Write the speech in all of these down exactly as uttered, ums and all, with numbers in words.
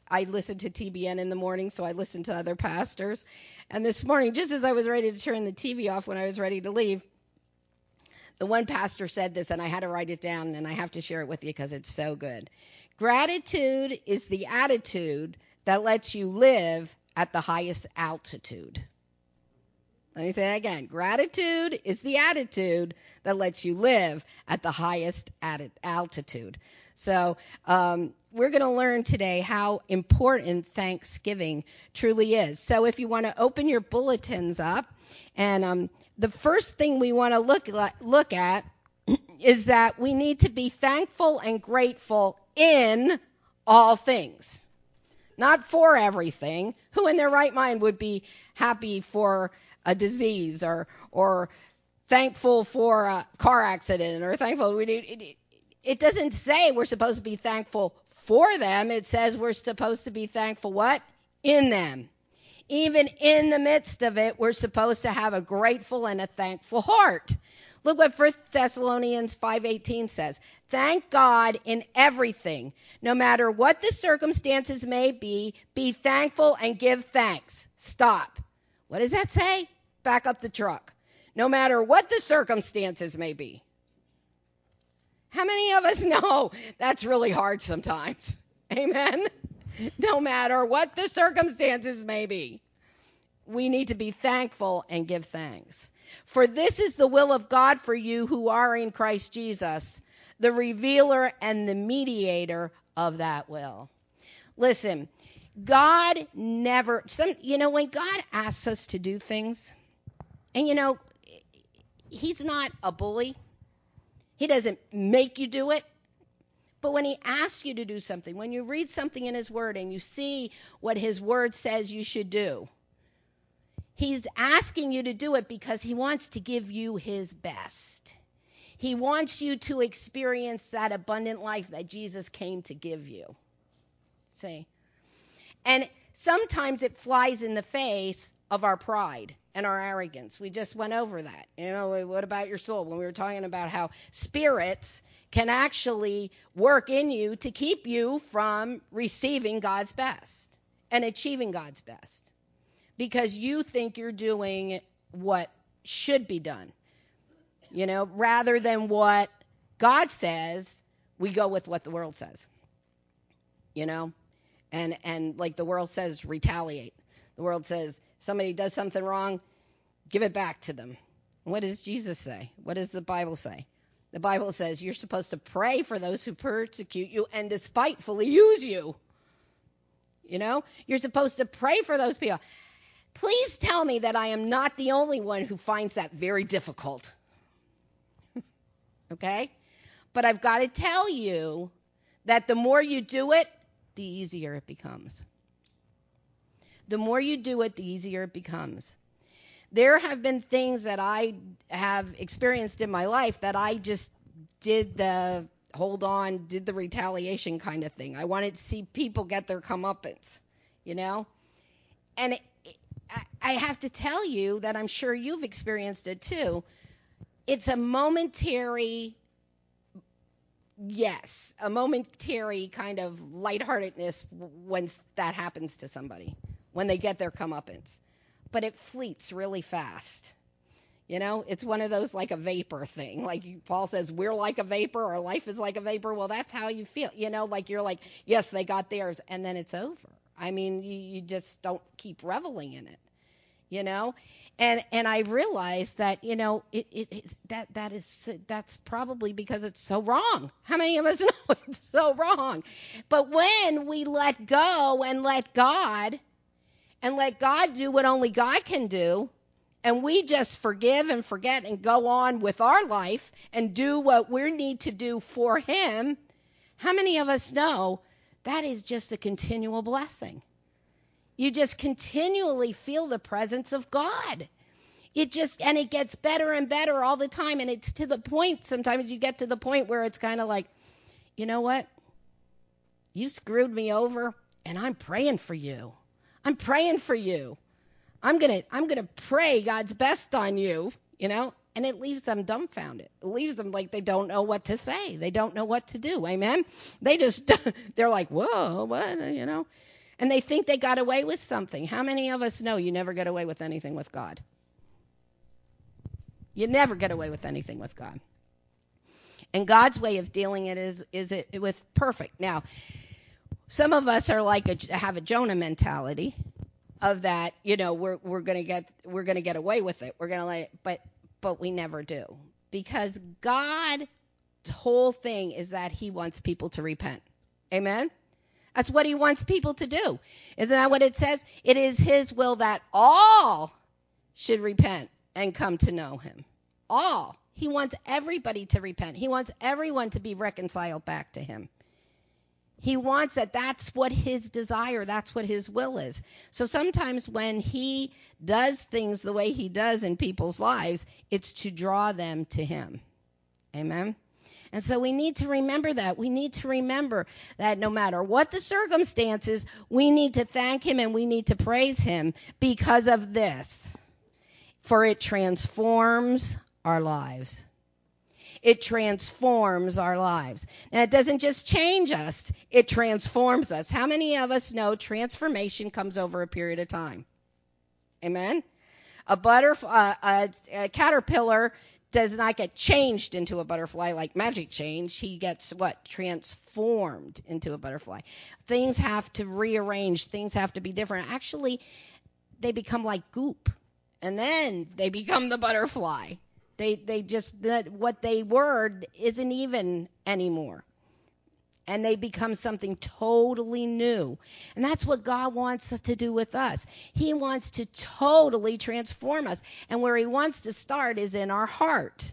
I listen to T B N in the morning, so I listen to other pastors. And this morning, just as I was ready to turn the T V off when I was ready to leave, the one pastor said this, and I had to write it down, and I have to share it with you because it's so good. Gratitude is the attitude that lets you live at the highest altitude. Let me say that again. Gratitude is the attitude that lets you live at the highest altitude. So um, we're going to learn today how important Thanksgiving truly is. So if you want to open your bulletins up, and um, the first thing we want to look look at is that we need to be thankful and grateful in all things, not for everything. Who in their right mind would be happy for a disease or or thankful for a car accident or thankful? We it, it doesn't say we're supposed to be thankful for them. It says we're supposed to be thankful what? In them. Even in the midst of it, we're supposed to have a grateful and a thankful heart. Look what First Thessalonians five eighteen says. Thank God in everything. No matter what the circumstances may be, be thankful and give thanks. Stop. What does that say? Back up the truck. No matter what the circumstances may be. How many of us know that's really hard sometimes? Amen? No matter what the circumstances may be, we need to be thankful and give thanks. For this is the will of God for you who are in Christ Jesus, the revealer and the mediator of that will. Listen, God never, some, you know, when God asks us to do things, and you know, he's not a bully. He doesn't make you do it. But when he asks you to do something, when you read something in his word and you see what his word says you should do, he's asking you to do it because he wants to give you his best. He wants you to experience that abundant life that Jesus came to give you. See? And sometimes it flies in the face of our pride and our arrogance. We just went over that. You know, what about your soul? When we were talking about how spirits can actually work in you to keep you from receiving God's best and achieving God's best. Because you think you're doing what should be done. You know, rather than what God says, we go with what the world says. You know? And and like the world says, retaliate. The world says, somebody does something wrong, give it back to them. What does Jesus say? What does the Bible say? The Bible says you're supposed to pray for those who persecute you and despitefully use you. You know? You're supposed to pray for those people. Please tell me that I am not the only one who finds that very difficult. Okay? But I've got to tell you that the more you do it, the easier it becomes. The more you do it, the easier it becomes. There have been things that I have experienced in my life that I just did the hold on, did the retaliation kind of thing. I wanted to see people get their comeuppance, you know? And it, it, I have to tell you that I'm sure you've experienced it too. It's a momentary, yes, a momentary kind of lightheartedness when that happens to somebody, when they get their comeuppance. But it fleets really fast. You know, it's one of those like a vapor thing. Like Paul says, we're like a vapor, or life is like a vapor. Well, that's how you feel. You know, like you're like, yes, they got theirs, and then it's over. I mean, you, you just don't keep reveling in it, you know? And and I realized that, you know, it, it, it that that is that's probably because it's so wrong. How many of us know it's so wrong? But when we let go and let God and let God do what only God can do, and we just forgive and forget and go on with our life and do what we need to do for him, how many of us know that is just a continual blessing? You just continually feel the presence of God. It just, and it gets better and better all the time. And it's to the point, sometimes you get to the point where it's kind of like, you know what? You screwed me over, and I'm praying for you. I'm praying for you. I'm going to, I'm going to pray God's best on you, you know? And it leaves them dumbfounded. It leaves them like they don't know what to say. They don't know what to do. Amen? They just, they're like, whoa, what, you know? And they think they got away with something. How many of us know you never get away with anything with God? You never get away with anything with God. And God's way of dealing it is is it with perfect. Now, some of us are like a, have a Jonah mentality of that, you know, we're we're going to get we're going to get away with it. We're going to let it, but but we never do. Because God's whole thing is that he wants people to repent. Amen. That's what he wants people to do. Isn't that what it says? It is his will that all should repent and come to know him. All. He wants everybody to repent. He wants everyone to be reconciled back to him. He wants that. That's what his desire, that's what his will is. So sometimes when he does things the way he does in people's lives, it's to draw them to him. Amen. And so we need to remember that. We need to remember that no matter what the circumstances, we need to thank him and we need to praise him because of this. For it transforms our lives. It transforms our lives. And it doesn't just change us, it transforms us. How many of us know transformation comes over a period of time? Amen? A butterfly, uh, a, a caterpillar does not get changed into a butterfly like magic change. He gets what? Transformed into a butterfly. Things have to rearrange. Things have to be different. Actually, they become like goop. And then they become the butterfly. They they just, that what they were isn't even anymore. And they become something totally new. And that's what God wants us to do with us. He wants to totally transform us. And where he wants to start is in our heart.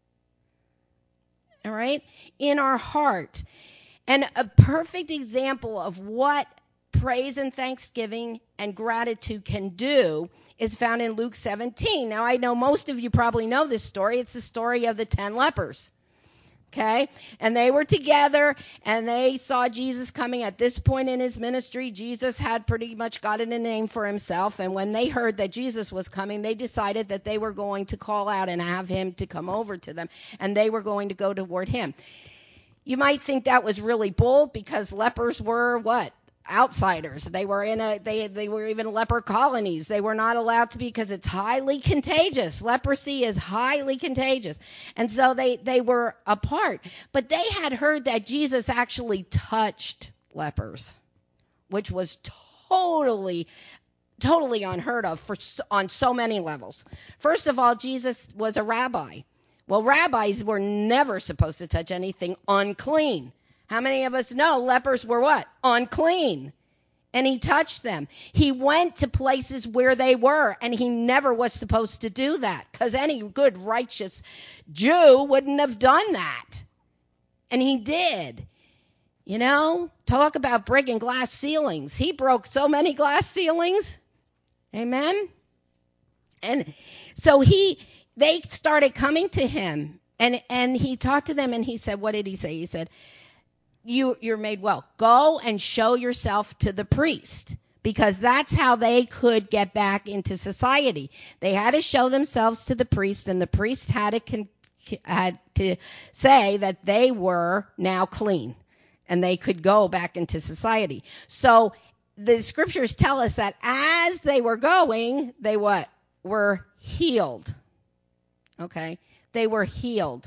All right? In our heart. And a perfect example of what praise and thanksgiving and gratitude can do is found in Luke seventeen. Now, I know most of you probably know this story. It's the story of the ten lepers. Okay? And they were together, and they saw Jesus coming. At this point in his ministry, Jesus had pretty much gotten a name for himself. And when they heard that Jesus was coming, they decided that they were going to call out and have him to come over to them. And they were going to go toward him. You might think that was really bold because lepers were what? Outsiders. They were in a, they, they were even leper colonies. They were not allowed to be because it's highly contagious. Leprosy is highly contagious. And so they, they were apart. But they had heard that Jesus actually touched lepers, which was totally, totally unheard of for, on so many levels. First of all, Jesus was a rabbi. Well, rabbis were never supposed to touch anything unclean. How many of us know lepers were what? Unclean. And he touched them. He went to places where they were, and he never was supposed to do that because any good, righteous Jew wouldn't have done that. And he did. You know, talk about breaking glass ceilings. He broke so many glass ceilings. Amen? And so he, they started coming to him, and, and he talked to them, and he said, what did he say? He said, You, you're made well. Go and show yourself to the priest, because that's how they could get back into society. They had to show themselves to the priest, and the priest had to, con- had to say that they were now clean, and they could go back into society. So the scriptures tell us that as they were going, they what? Were healed. Okay? They were healed.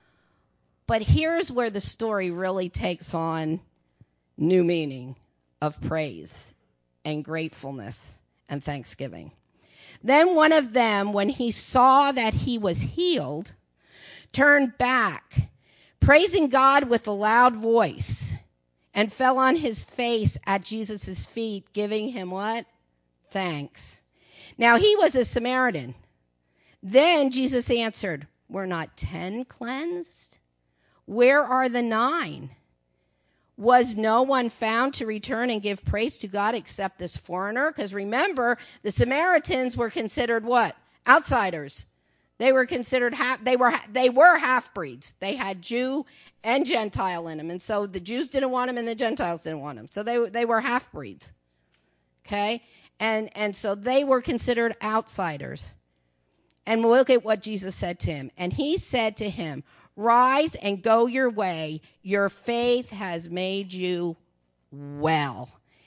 But here's where the story really takes on new meaning of praise and gratefulness and thanksgiving. Then one of them, when he saw that he was healed, turned back, praising God with a loud voice, and fell on his face at Jesus' feet, giving him what? Thanks. Now he was a Samaritan. Then Jesus answered, were not ten cleansed? Where are the nine? Was no one found to return and give praise to God except this foreigner? Because remember, the Samaritans were considered what? Outsiders. They were considered half. They were they were half breeds. They had Jew and Gentile in them, and so the Jews didn't want them, and the Gentiles didn't want them. So they they were half breeds. Okay, and and so they were considered outsiders. And we'll look at what Jesus said to him. And he said to him, rise and go your way. Your faith has made you well.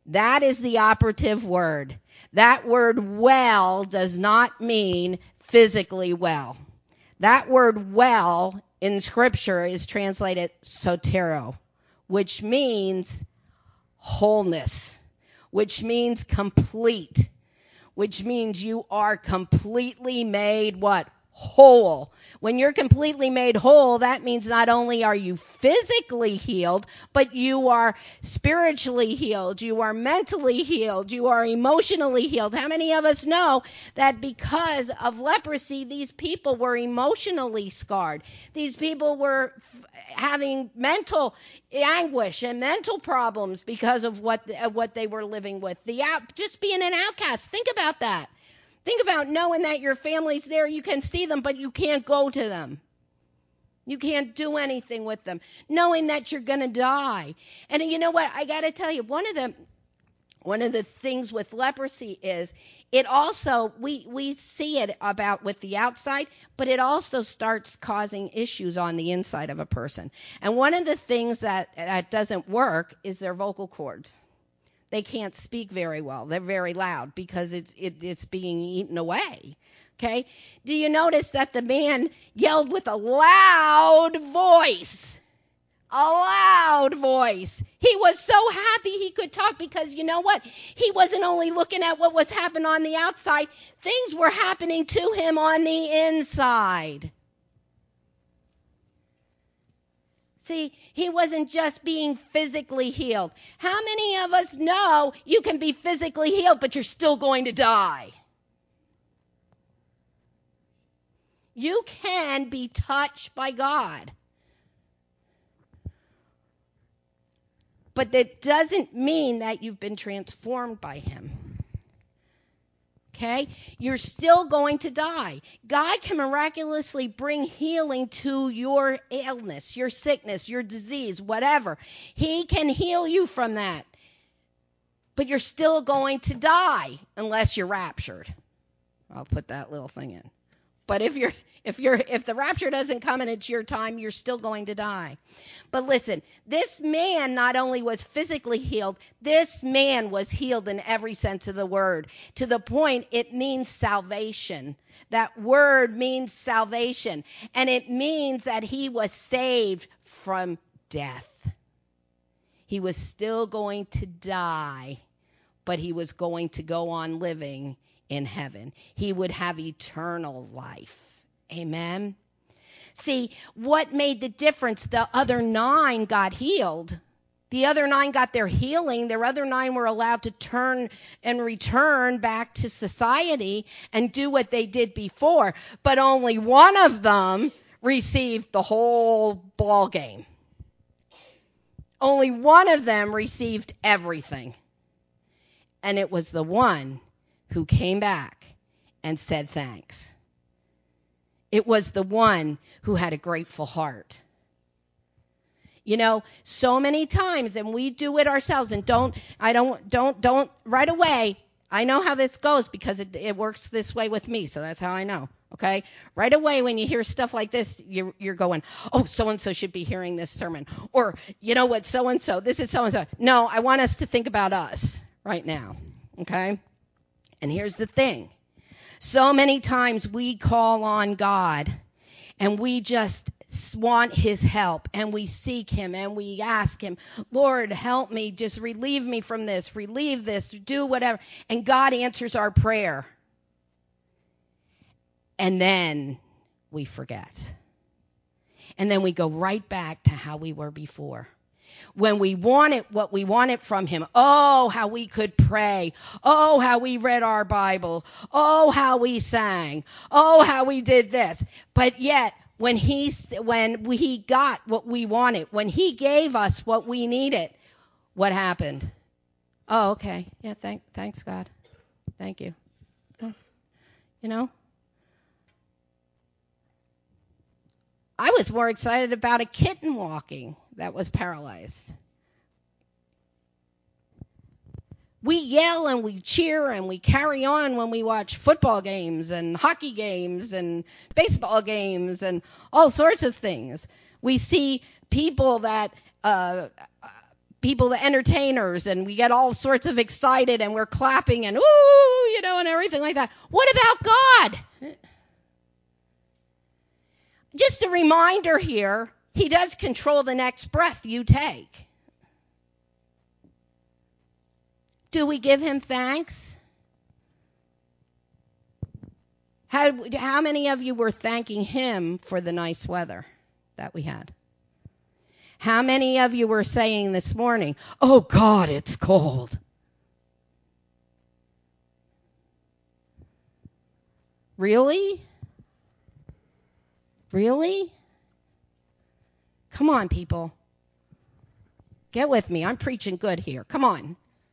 That is the operative word. That word well does not mean physically well. That word well in Scripture is translated sotero, which means wholeness, which means complete, which means you are completely made what? Whole. When you're completely made whole, that means not only are you physically healed, but you are spiritually healed, you are mentally healed, you are emotionally healed. How many of us know that because of leprosy, these people were emotionally scarred? These people were having mental anguish and mental problems because of what of what they were living with. The out, just being an outcast. Think about that. Think about knowing that your family's there. You can see them, but you can't go to them. You can't do anything with them. Knowing that you're going to die. And you know what? I got to tell you, one of the one of the things with leprosy is it also, we, we see it about with the outside, but it also starts causing issues on the inside of a person. And one of the things that, that doesn't work is their vocal cords. They can't speak very well. They're very loud because it's it, it's being eaten away. Okay? Do you notice that the man yelled with a loud voice? A loud voice. He was so happy he could talk because you know what? He wasn't only looking at what was happening on the outside. Things were happening to him on the inside. See, he wasn't just being physically healed. How many of us know you can be physically healed, but you're still going to die? You can be touched by God. But that doesn't mean that you've been transformed by him. Okay? You're still going to die. God can miraculously bring healing to your illness, your sickness, your disease, whatever. He can heal you from that. But you're still going to die unless you're raptured. I'll put that little thing in. But if you're if you're if the rapture doesn't come and it's your time, you're still going to die. But listen, this man not only was physically healed, this man was healed in every sense of the word. To the point it means salvation. That word means salvation. And it means that he was saved from death. He was still going to die, but he was going to go on living in heaven. He would have eternal life. Amen. See, what made the difference? The other nine got healed. The other nine got their healing. Their other nine were allowed to turn and return back to society and do what they did before. But only one of them received the whole ball game. Only one of them received everything. And it was the one who came back and said thanks. It was the one who had a grateful heart. You know, so many times, and we do it ourselves, and don't, I don't, don't, don't, right away, I know how this goes because it, it works this way with me, so that's how I know, okay? Right away when you hear stuff like this, you're, you're going, oh, so-and-so should be hearing this sermon. Or, you know what, so-and-so, this is so-and-so. No, I want us to think about us right now, okay? And here's the thing. So many times we call on God and we just want his help and we seek him and we ask him, Lord, help me, just relieve me from this, relieve this, do whatever. And God answers our prayer. And then we forget. And then we go right back to how we were before. When we wanted what we wanted from him, oh, how we could pray. Oh, how we read our Bible. Oh, how we sang. Oh, how we did this. But yet, when he, when he got what we wanted, when he gave us what we needed, what happened? Oh, okay. Yeah, thank, thanks, God. Thank you. Oh, you know? I was more excited about a kitten walking that was paralyzed. We yell and we cheer and we carry on when we watch football games and hockey games and baseball games and all sorts of things. We see people that uh, people, the entertainers, and we get all sorts of excited and we're clapping and ooh, you know, and everything like that. What about God? Just a reminder here, he does control the next breath you take. Do we give him thanks? How, how many of you were thanking him for the nice weather that we had? How many of you were saying this morning, oh God, it's cold? Really? Really? Come on, people. Get with me. I'm preaching good here. Come on.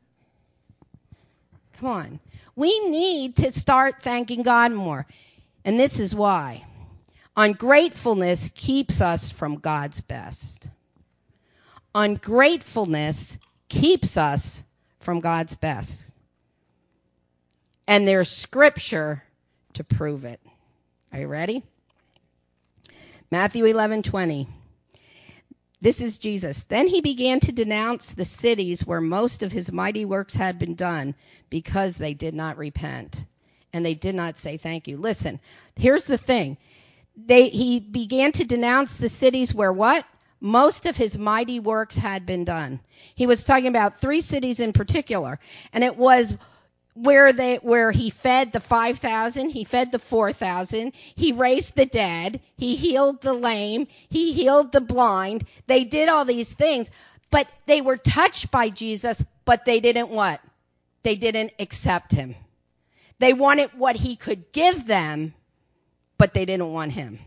Come on. We need to start thanking God more. And this is why. Ungratefulness keeps us from God's best. Ungratefulness keeps us from God's best. And there's scripture to prove it. Are you ready? Matthew eleven twenty. This is Jesus. Then he began to denounce the cities where most of his mighty works had been done because they did not repent and they did not say thank you. Listen, here's the thing. They, he began to denounce the cities where what? Most of his mighty works had been done. He was talking about three cities in particular, and it was where they where he fed the five thousand, he fed the four thousand, he raised the dead, he healed the lame, he healed the blind. They did all these things, but they were touched by Jesus, but they didn't what? They didn't accept him. They wanted what he could give them, but they didn't want him.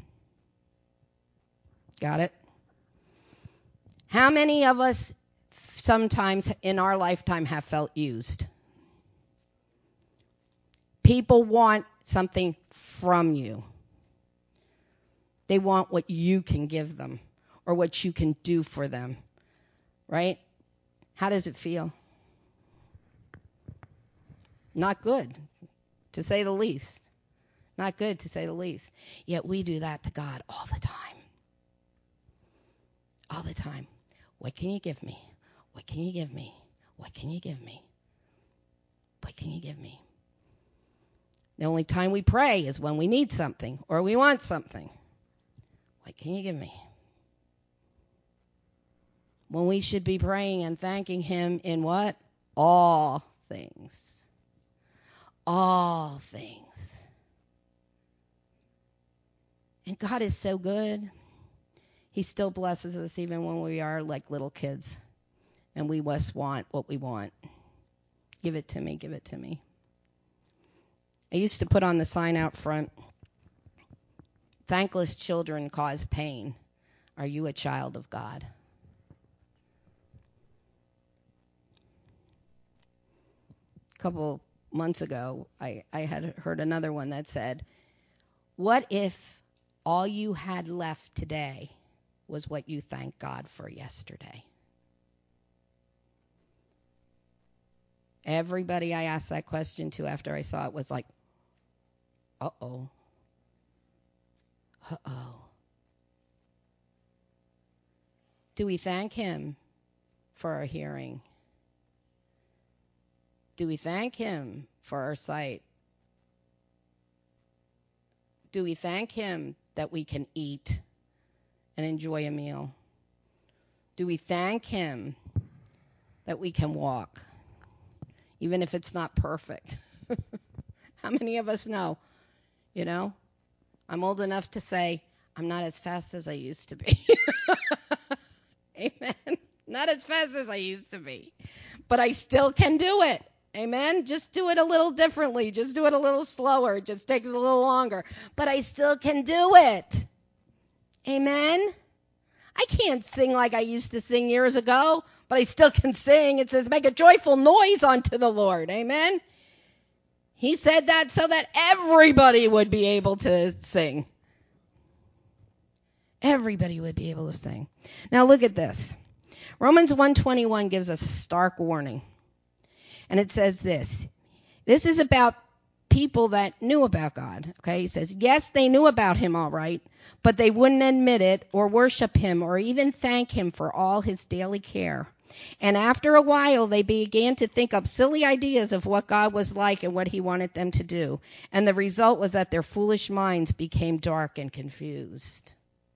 Got it? How many of us sometimes in our lifetime have felt used? People want something from you. They want what you can give them or what you can do for them, right? How does it feel? Not good, to say the least. Not good, to say the least. Yet we do that to God all the time. All the time. What can you give me? What can you give me? What can you give me? What can you give me? The only time we pray is when we need something or we want something. What can you give me? When we should be praying and thanking him in what? All things. All things. And God is so good. He still blesses us even when we are like little kids and we must want what we want. Give it to me, give it to me. I used to put on the sign out front, thankless children cause pain. Are you a child of God? A couple months ago, I, I had heard another one that said, what if all you had left today was what you thanked God for yesterday? Everybody I asked that question to after I saw it was like, uh-oh. Uh-oh. Do we thank him for our hearing? Do we thank him for our sight? Do we thank him that we can eat and enjoy a meal? Do we thank him that we can walk, even if it's not perfect? How many of us know? You know, I'm old enough to say I'm not as fast as I used to be. Amen. Not as fast as I used to be. But I still can do it. Amen. Just do it a little differently. Just do it a little slower. It just takes a little longer. But I still can do it. Amen. I can't sing like I used to sing years ago, but I still can sing. It says, make a joyful noise unto the Lord. Amen. He said that so that everybody would be able to sing. Everybody would be able to sing. Now look at this. Romans one twenty-one gives us a stark warning. And it says this. This is about people that knew about God. Okay, he says, yes, they knew about him all right, but they wouldn't admit it or worship him or even thank him for all his daily care. And after a while, they began to think up silly ideas of what God was like and what he wanted them to do. And the result was that their foolish minds became dark and confused.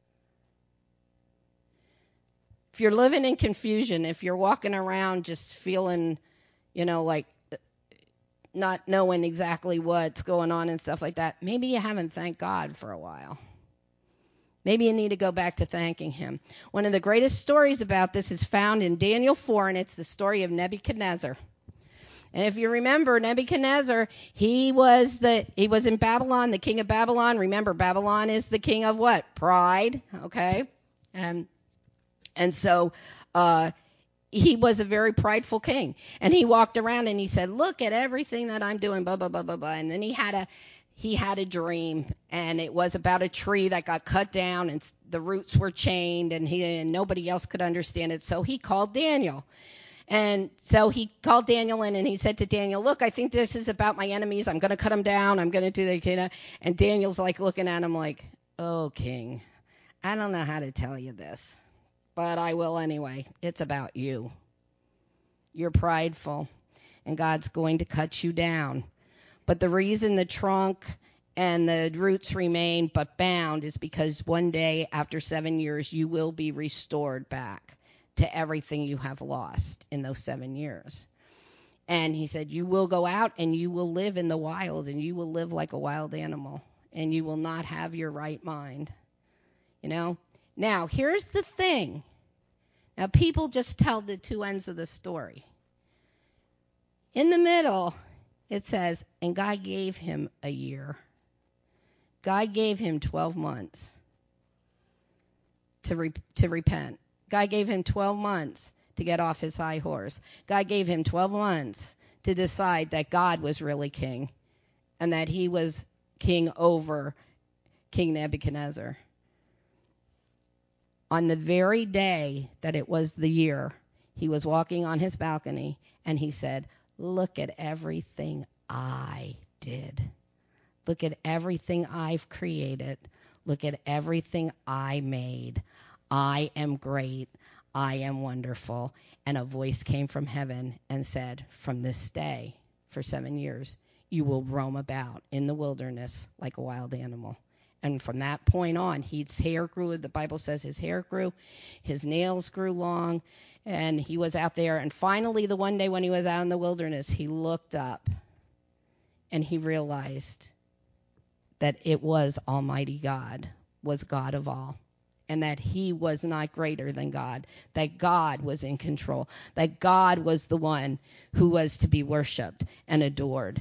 If you're living in confusion, if you're walking around just feeling, you know, like not knowing exactly what's going on and stuff like that, maybe you haven't thanked God for a while. Maybe you need to go back to thanking him. One of the greatest stories about this is found in Daniel four, and it's the story of Nebuchadnezzar. And if you remember, Nebuchadnezzar, he was the he was in Babylon, the king of Babylon. Remember, Babylon is the king of what? Pride, okay? And and so uh, he was a very prideful king. And he walked around and he said, look at everything that I'm doing, blah, blah, blah, blah, blah. And then he had a he had a dream, and it was about a tree that got cut down and the roots were chained, and he and nobody else could understand it. So he called Daniel. And so he called Daniel in, and he said to Daniel, look, I think this is about my enemies. I'm going to cut them down. I'm going to do the, you know. And Daniel's like looking at him like, oh, king, I don't know how to tell you this, but I will anyway. It's about you. You're prideful, and God's going to cut you down. But the reason the trunk and the roots remain but bound is because one day after seven years, you will be restored back to everything you have lost in those seven years. And he said, you will go out and you will live in the wild, and you will live like a wild animal, and you will not have your right mind. You know? Now, here's the thing. Now, people just tell the two ends of the story. In the middle, it says, and God gave him a year. God gave him twelve months to re- to repent. God gave him twelve months to get off his high horse. God gave him twelve months to decide that God was really king and that he was king over King Nebuchadnezzar. On the very day that it was the year, he was walking on his balcony and he said, look at everything I did. Look at everything I've created. Look at everything I made. I am great. I am wonderful. And a voice came from heaven and said, from this day, for seven years, you will roam about in the wilderness like a wild animal. And from that point on, his hair grew. The Bible says his hair grew. His nails grew long. And he was out there. And finally, the one day when he was out in the wilderness, he looked up and he realized that it was Almighty God, was God of all, and that he was not greater than God, that God was in control, that God was the one who was to be worshiped and adored.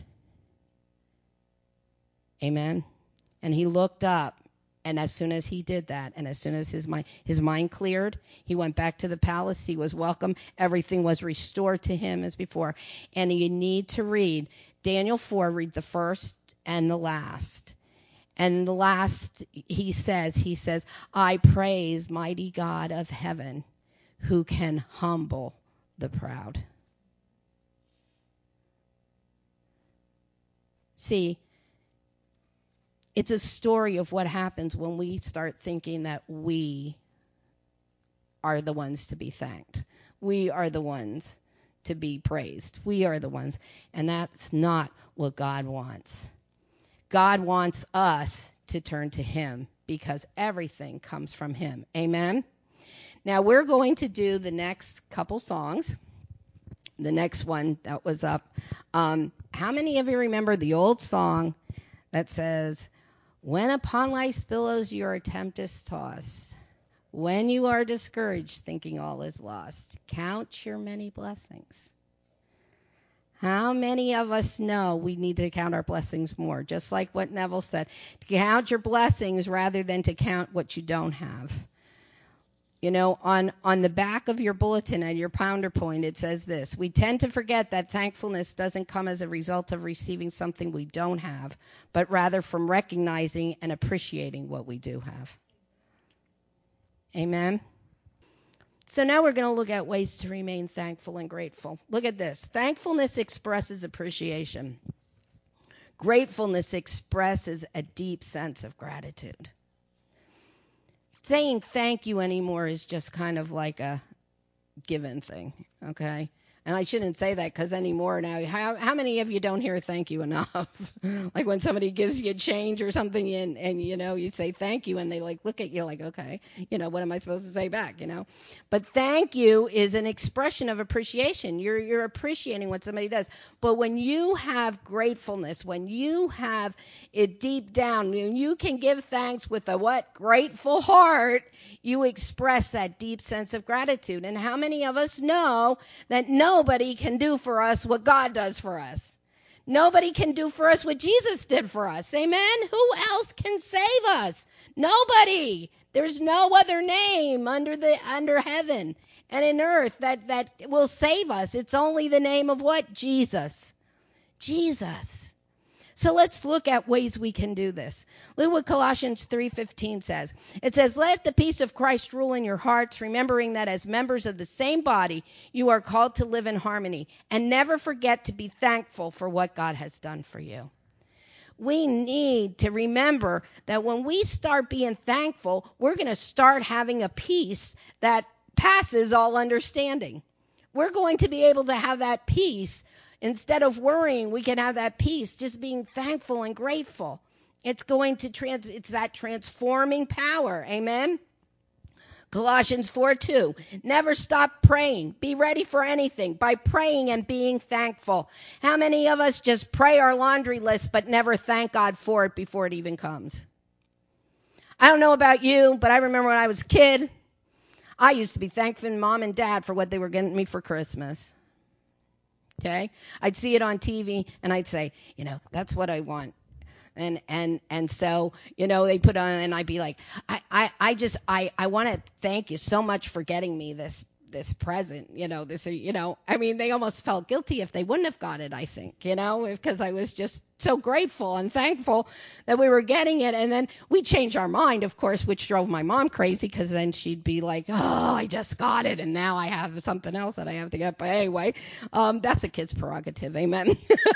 Amen? And he looked up, and as soon as he did that, and as soon as his mind, his mind cleared, he went back to the palace. He was welcome. Everything was restored to him as before. And you need to read Daniel four, read the first and the last. And the last, he says, he says, I praise mighty God of heaven who can humble the proud. See, it's a story of what happens when we start thinking that we are the ones to be thanked. We are the ones to be praised. We are the ones. And that's not what God wants. God wants us to turn to him because everything comes from him. Amen? Now, we're going to do the next couple songs. The next one that was up. Um, how many of you remember the old song that says, when upon life's billows your tempest tossed, when you are discouraged thinking all is lost, count your many blessings. How many of us know we need to count our blessings more? Just like what Neville said, to count your blessings rather than to count what you don't have. You know, on, on the back of your bulletin and your pounder point, it says this. We tend to forget that thankfulness doesn't come as a result of receiving something we don't have, but rather from recognizing and appreciating what we do have. Amen? So now we're going to look at ways to remain thankful and grateful. Look at this. Thankfulness expresses appreciation. Gratefulness expresses a deep sense of gratitude. Saying thank you anymore is just kind of like a given thing, okay? And I shouldn't say that because anymore now, how, how many of you don't hear thank you enough? Like when somebody gives you change or something and, and, you know, you say thank you and they like look at you like, okay, you know, what am I supposed to say back, you know? But thank you is an expression of appreciation. You're, you're appreciating what somebody does. But when you have gratefulness, when you have it deep down, when you can give thanks with a what? Grateful heart, you express that deep sense of gratitude. And how many of us know that nobody can do for us what God does for us? Nobody can do for us what Jesus did for us. Amen? Who else can save us? Nobody. There's no other name under the under heaven and in earth that, that will save us. It's only the name of what? Jesus. Jesus. So let's look at ways we can do this. Look what Colossians three fifteen says. It says, let the peace of Christ rule in your hearts, remembering that as members of the same body, you are called to live in harmony. And never forget to be thankful for what God has done for you. We need to remember that when we start being thankful, we're going to start having a peace that passes all understanding. We're going to be able to have that peace. Instead of worrying, we can have that peace, just being thankful and grateful. It's going to trans, it's that transforming power. Amen. Colossians four two. Never stop praying. Be ready for anything by praying and being thankful. How many of us just pray our laundry list but never thank God for it before it even comes? I don't know about you, but I remember when I was a kid, I used to be thanking mom and dad for what they were getting me for Christmas. Okay, I'd see it on T V and I'd say, you know, that's what I want. And and and so, you know, they put on and I'd be like, I, I, I just I, I want to thank you so much for getting me this this present, you know, this, you know, I mean, they almost felt guilty if they wouldn't have got it, I think, you know, because I was just so grateful and thankful that we were getting it. And then we changed our mind, of course, which drove my mom crazy because then she'd be like, oh, I just got it. And now I have something else that I have to get. But anyway, um, that's a kid's prerogative. Amen.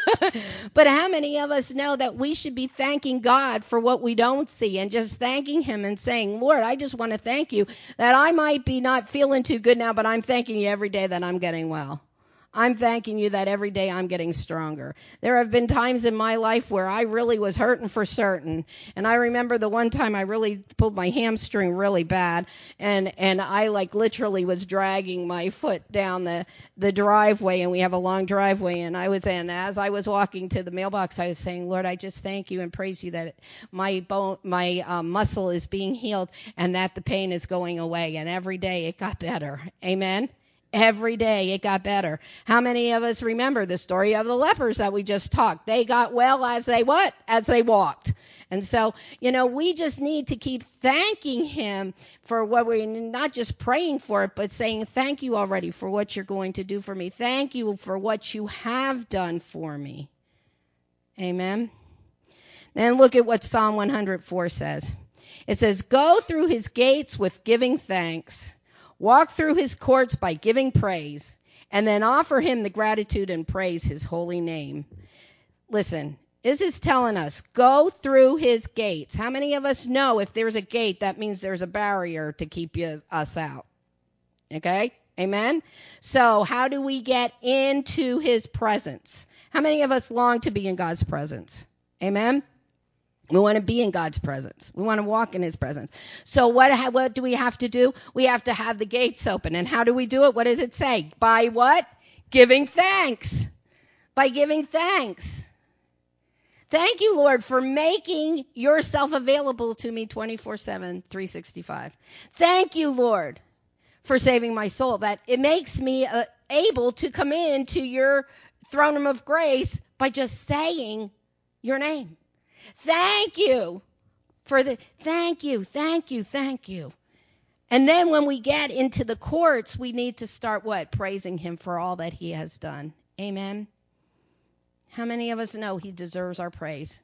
But how many of us know that we should be thanking God for what we don't see and just thanking him and saying, Lord, I just want to thank you that I might be not feeling too good now, but I'm thanking you every day that I'm getting well. I'm thanking you that every day I'm getting stronger. There have been times in my life where I really was hurting for certain. And I remember the one time I really pulled my hamstring really bad. And, and I like literally was dragging my foot down the, the driveway. And we have a long driveway. And I was, and as I was walking to the mailbox, I was saying, Lord, I just thank you and praise you that my bone, my um, muscle is being healed and that the pain is going away. And every day it got better. Amen. Every day it got better. How many of us remember the story of the lepers that we just talked? They got well as they what? As they walked. And so, you know, we just need to keep thanking him for what we're not just praying for it, but saying thank you already for what you're going to do for me. Thank you for what you have done for me. Amen. Then look at what Psalm one hundred four says. It says, go through his gates with giving thanks. Walk through his courts by giving praise, and then offer him the gratitude and praise his holy name. Listen, this is telling us, go through his gates. How many of us know if there's a gate, that means there's a barrier to keep you, us out? Okay? Amen? So how do we get into his presence? How many of us long to be in God's presence? Amen? We want to be in God's presence. We want to walk in his presence. So what, what do we have to do? We have to have the gates open. And how do we do it? What does it say? By what? Giving thanks. By giving thanks. Thank you, Lord, for making yourself available to me twenty-four seven, three sixty-five. Thank you, Lord, for saving my soul. That it makes me uh, able to come into your throne room of grace by just saying your name. Thank you for the, thank you, thank you, thank you. And then when we get into the courts, we need to start what? Praising him for all that he has done. Amen. How many of us know he deserves our praise?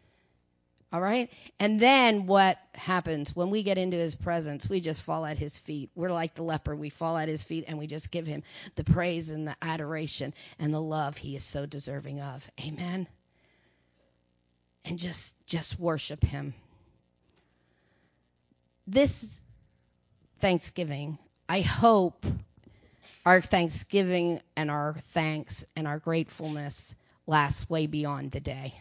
All right. And then what happens when we get into his presence? We just fall at his feet. We're like the leper. We fall at his feet and we just give him the praise and the adoration and the love he is so deserving of. Amen. And just, just worship him. This Thanksgiving, I hope our thanksgiving and our thanks and our gratefulness lasts way beyond the day.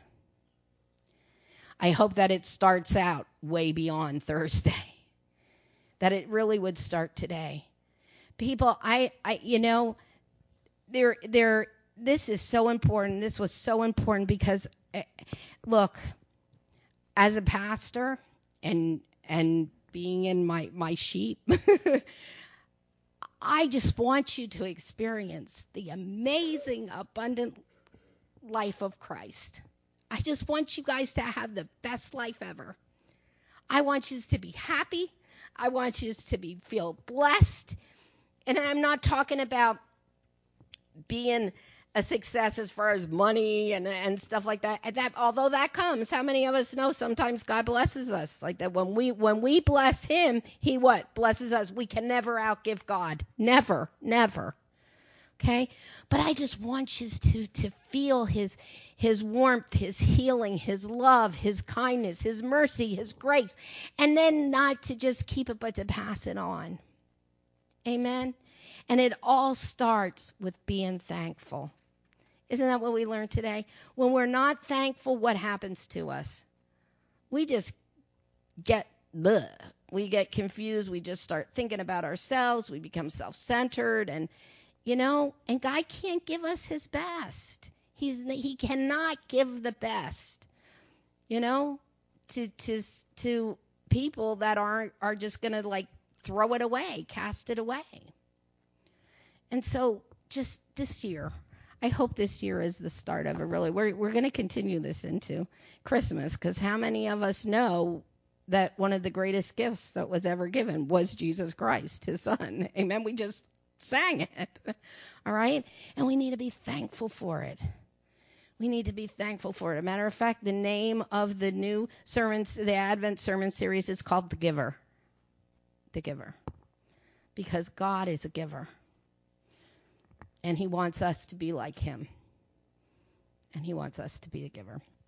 I hope that it starts out way beyond Thursday, that it really would start today. People, I, I, you know, there, there, this is so important. This was so important because, look, as a pastor and, and being in my, my sheep, I just want you to experience the amazing, abundant life of Christ. I just want you guys to have the best life ever. I want you to be happy. I want you to be feel blessed. And I'm not talking about being a success as far as money and and stuff like that. And that although that comes, how many of us know sometimes God blesses us like that? When we when we bless Him, He what blesses us. We can never outgive God. Never, never. Okay, but I just want you to to feel His His warmth, His healing, His love, His kindness, His mercy, His grace, and then not to just keep it, but to pass it on. Amen. And it all starts with being thankful. Isn't that what we learned today? When we're not thankful, what happens to us? We just get bleh. We get confused. We just start thinking about ourselves. We become self-centered, and you know, and God can't give us His best. He's He cannot give the best, you know, to to to people that aren't are just gonna like throw it away, cast it away. And so, just this year, I hope this year is the start of it. Really, we're we're gonna continue this into Christmas, because how many of us know that one of the greatest gifts that was ever given was Jesus Christ, His Son? Amen. We just sang it. All right? And we need to be thankful for it. We need to be thankful for it. As a matter of fact, the name of the new sermons, the Advent sermon series is called The Giver. The Giver. Because God is a giver. And He wants us to be like Him. And He wants us to be a giver.